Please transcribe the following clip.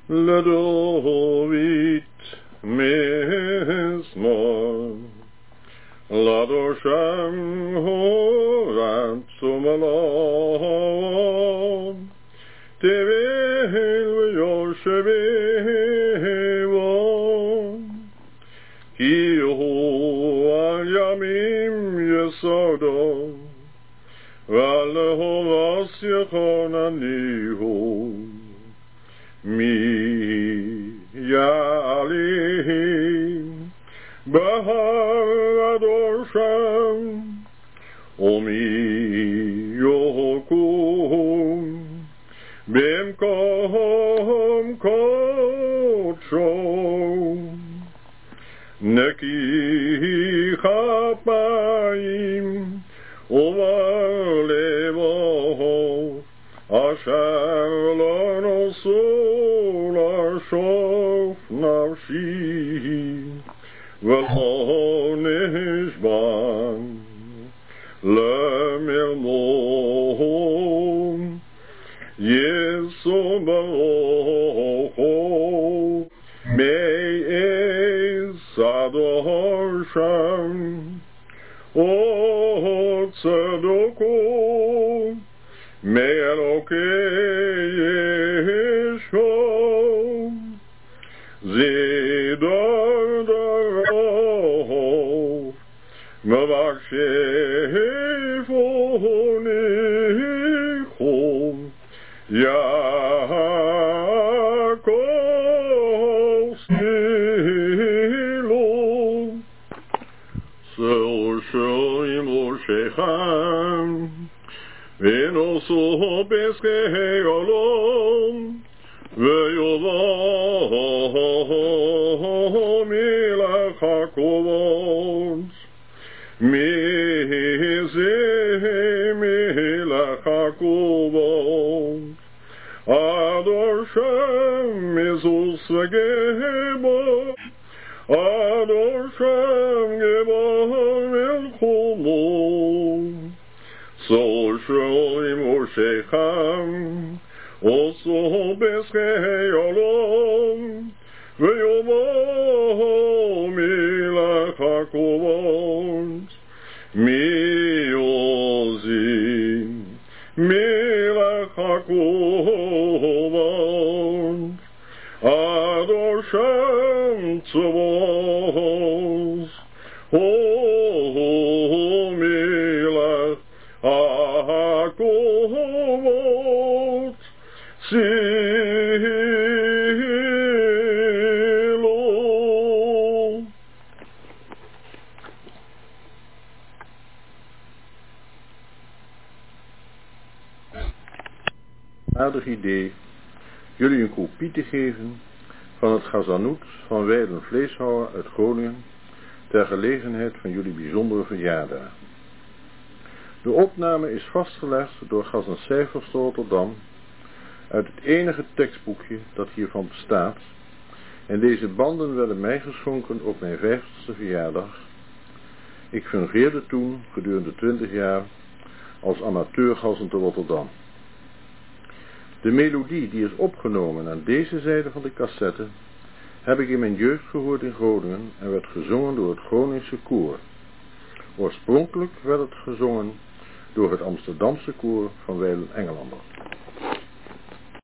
Ledovit mismor, Ladoshem horat sumalom, Tevil v'yoshevivom, Ki hu al yamim yesodom, V'aleho v'asyechonanihu, Mi ya'alim, Bahar Adoshem, Omi yokum, Bimkom kotshom, Neki chapayim, Umalevo, Asher lo nosul ashof nafshi, V'lo nishban le'mirmom, Yisum barocho me'ez adoshem, O tzedoko me'elokei yeshom, Zidor darov mevakshefonichum, Yaakov stilo, Se'oshoy Moshechem, V'nosu beskei olom, Ve'yovo milach hakuvot, Mizeh milach hakuvot, Adoshem mizus v'gebo, Adoshem gebo milchumo, So shoy Moshechem, Oso beskei olom, Ve'yovo milach hakuvot, Mi ozim milach hakuvot, Adoshem tzavos, milach hakuvot, Silo. Aardig idee jullie een kopie te geven van het Gazanoet van Wijlen Vleeshouwer uit Groningen ter gelegenheid van jullie bijzondere verjaardag. De opname is vastgelegd door Gazan Cijfers te Rotterdam uit het enige tekstboekje dat hiervan bestaat, en deze banden werden mij geschonken op mijn 50ste verjaardag. Ik fungeerde toen gedurende 20 jaar als amateurgazan te Rotterdam. De melodie die is opgenomen aan deze zijde van de cassette heb ik in mijn jeugd gehoord in Groningen en werd gezongen door het Groningse koor. Oorspronkelijk werd het gezongen door het Amsterdamse koor van Wijlen Engelander.